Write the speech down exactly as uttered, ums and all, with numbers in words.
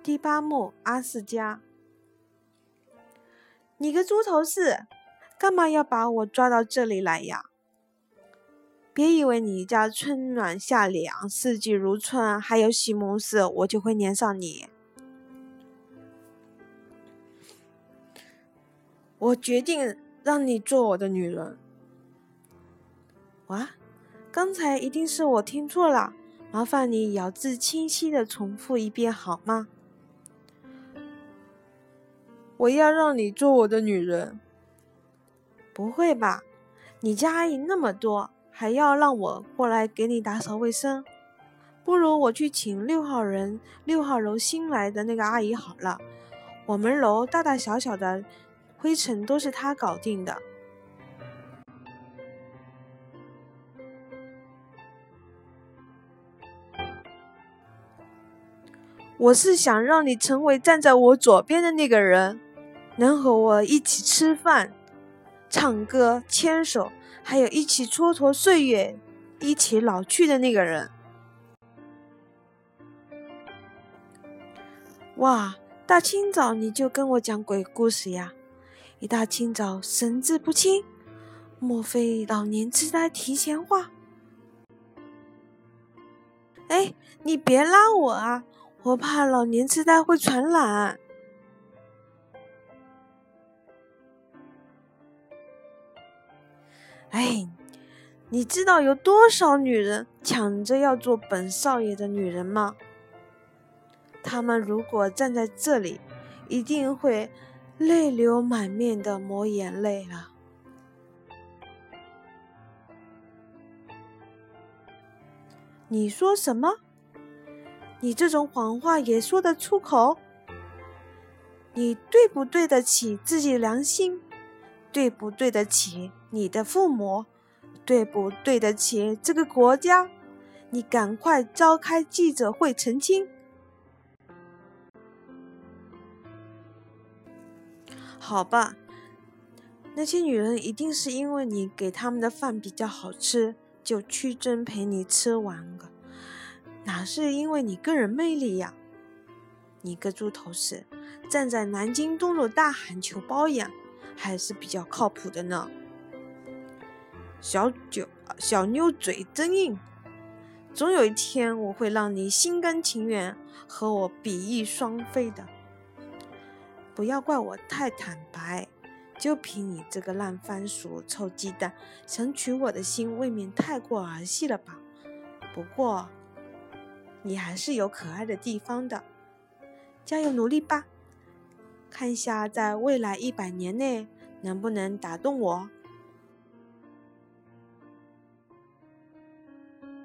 第八幕，阿斯加。你个猪头氏，干嘛要把我抓到这里来呀？别以为你家春暖夏凉，四季如春，还有西蒙斯，我就会粘上你。我决定让你做我的女人。哇，刚才一定是我听错了，麻烦你咬字清晰的重复一遍好吗？我要让你做我的女人。不会吧，你家阿姨那么多，还要让我过来给你打扫卫生？不如我去请六号人六号楼新来的那个阿姨好了，我们楼大大小小的灰尘都是她搞定的。我是想让你成为站在我左边的那个人，能和我一起吃饭、唱歌、牵手，还有一起蹉跎岁月、一起老去的那个人。哇，大清早你就跟我讲鬼故事呀？一大清早神志不清，莫非老年痴呆提前化？哎，你别拉我啊，我怕老年痴呆会传染。哎，你知道有多少女人抢着要做本少爷的女人吗？他们如果站在这里，一定会泪流满面的抹眼泪了。你说什么？你这种谎话也说得出口？你对不对得起自己良心？对不对得起你的父母？对不对得起这个国家？你赶快召开记者会澄清。好吧，那些女人一定是因为你给他们的饭比较好吃，就屈尊陪你吃完了，哪是因为你个人魅力呀？你个猪头氏，站在南京东路大喊求包养，还是比较靠谱的呢。小九小妞嘴真硬，总有一天我会让你心甘情愿和我比翼双飞的。不要怪我太坦白，就凭你这个烂番薯臭鸡蛋，想取我的心未免太过儿戏了吧？不过你还是有可爱的地方的，加油努力吧，看一下在未来一百年内能不能打动我。